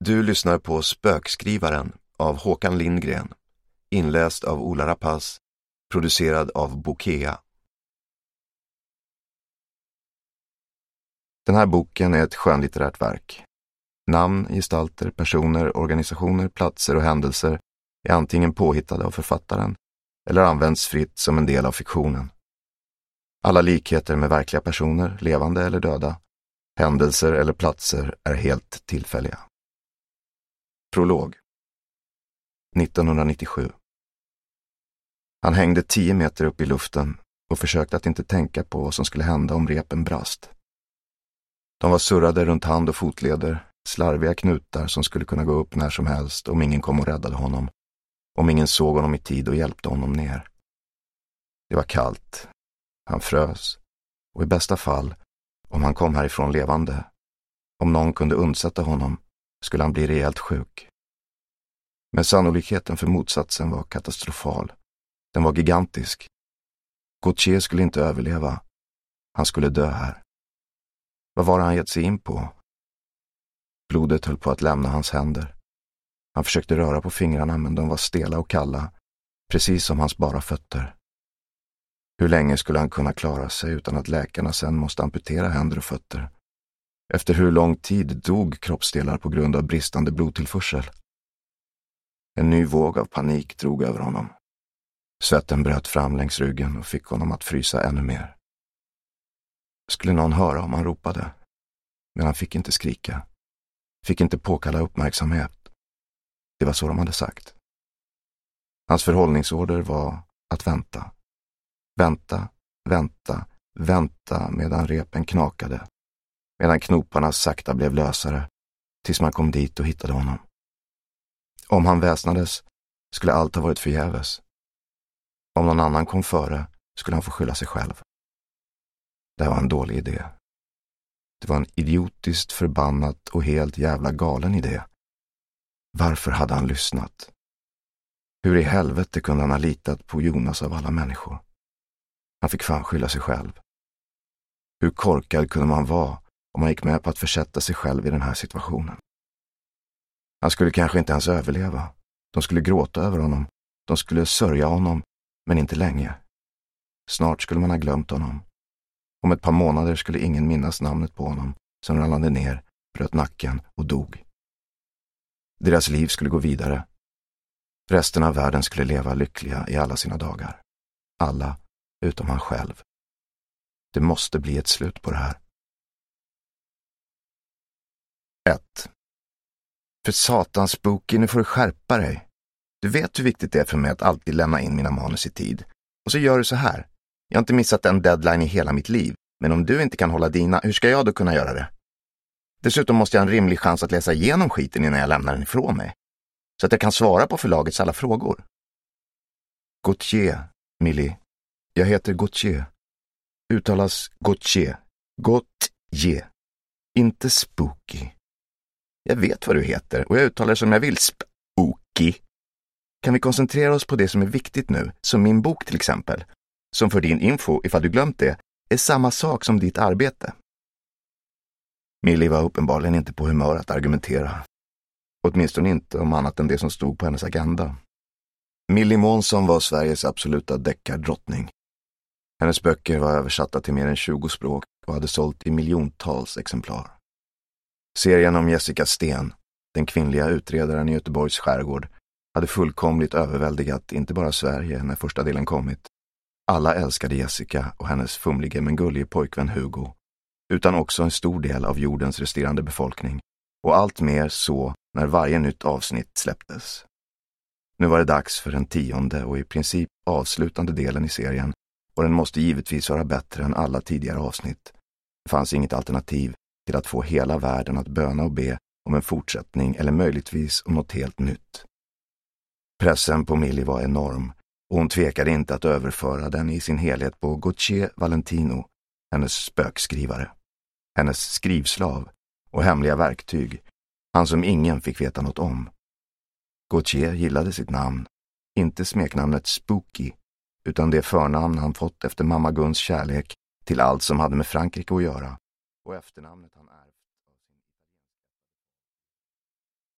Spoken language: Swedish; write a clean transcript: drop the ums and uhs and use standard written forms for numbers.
Du lyssnar på Spökskrivaren av Håkan Lindgren, inläst av Ola Rapace, producerad av Bokea. Den här boken är ett skönlitterärt verk. Namn, gestalter, personer, organisationer, platser och händelser är antingen påhittade av författaren eller används fritt som en del av fiktionen. Alla likheter med verkliga personer, levande eller döda, händelser eller platser är helt tillfälliga. Prolog. 1997. Han hängde 10 meter upp i luften och försökte att inte tänka på vad som skulle hända om repen brast. De var surrade runt hand- och fotleder, slarviga knutar som skulle kunna gå upp när som helst om ingen kom och räddade honom, om ingen såg honom i tid och hjälpte honom ner. Det var kallt, han frös och i bästa fall, om han kom härifrån levande, om någon kunde undsätta honom, skulle han bli rejält sjuk. Men sannolikheten för motsatsen var katastrofal. Den var gigantisk. Gautier skulle inte överleva. Han skulle dö här. Vad var det han gett sig in på? Blodet höll på att lämna hans händer. Han försökte röra på fingrarna, men de var stela och kalla, precis som hans bara fötter. Hur länge skulle han kunna klara sig utan att läkarna sen måste amputera händer och fötter? Efter hur lång tid dog kroppsdelar på grund av bristande blodtillförsel? En ny våg av panik drog över honom. Svetten bröt fram längs ryggen och fick honom att frysa ännu mer. Skulle någon höra om han ropade? Men han fick inte skrika. Fick inte påkalla uppmärksamhet. Det var så de hade sagt. Hans förhållningsorder var att vänta. Vänta, vänta, vänta medan repen knakade. Medan knoparna sakta blev lösare, tills man kom dit och hittade honom. Om han väsnades skulle allt ha varit förgäves. Om någon annan kom före skulle han få skylla sig själv. Det här var en dålig idé. Det var en idiotiskt förbannat och helt jävla galen idé. Varför hade han lyssnat? Hur i helvete kunde han ha litat på Jonas av alla människor? Han fick fan skylla sig själv. Hur korkad kunde man vara om man gick med på att försätta sig själv i den här situationen? Han skulle kanske inte ens överleva. De skulle gråta över honom. De skulle sörja honom, men inte länge. Snart skulle man ha glömt honom. Om ett par månader skulle ingen minnas namnet på honom som ramlade ner, bröt nacken och dog. Deras liv skulle gå vidare. Resten av världen skulle leva lyckliga i alla sina dagar. Alla utom han själv. Det måste bli ett slut på det här. 1. För satans Spooky, nu får du skärpa dig. Du vet hur viktigt det är för mig att alltid lämna in mina manus i tid. Och så gör du så här. Jag har inte missat en deadline i hela mitt liv. Men om du inte kan hålla dina, hur ska jag då kunna göra det? Dessutom måste jag ha en rimlig chans att läsa igenom skiten innan jag lämnar den ifrån mig. Så att jag kan svara på förlagets alla frågor. Gautier, Millie. Jag heter Gautier. Uttalas Gautier. Gautier. Inte Spooky. Jag vet vad du heter och jag uttalar det som jag vill. Spooky. Kan vi koncentrera oss på det som är viktigt nu? Som min bok till exempel. Som för din info, ifall du glömt det, är samma sak som ditt arbete. Millie var uppenbarligen inte på humör att argumentera. Åtminstone inte om annat än det som stod på hennes agenda. Millie Månsson var Sveriges absoluta deckardrottning. Hennes böcker var översatta till mer än 20 språk och hade sålt i miljontals exemplar. Serien om Jessica Sten, den kvinnliga utredaren i Göteborgs skärgård, hade fullkomligt överväldigat inte bara Sverige när första delen kommit. Alla älskade Jessica och hennes fumlige men gullige pojkvän Hugo, utan också en stor del av jordens resterande befolkning, och allt mer så när varje nytt avsnitt släpptes. Nu var det dags för den 10:e och i princip avslutande delen i serien, och den måste givetvis vara bättre än alla tidigare avsnitt. Det fanns inget alternativ till att få hela världen att böna och be om en fortsättning eller möjligtvis om något helt nytt. Pressen på Millie var enorm och hon tvekade inte att överföra den i sin helhet på Gautier Valentino, hennes spökskrivare, hennes skrivslav och hemliga verktyg, han som ingen fick veta något om. Gautier gillade sitt namn, inte smeknamnet Spooky, utan det förnamn han fått efter mamma Guns kärlek till allt som hade med Frankrike att göra, och efternamnet han är.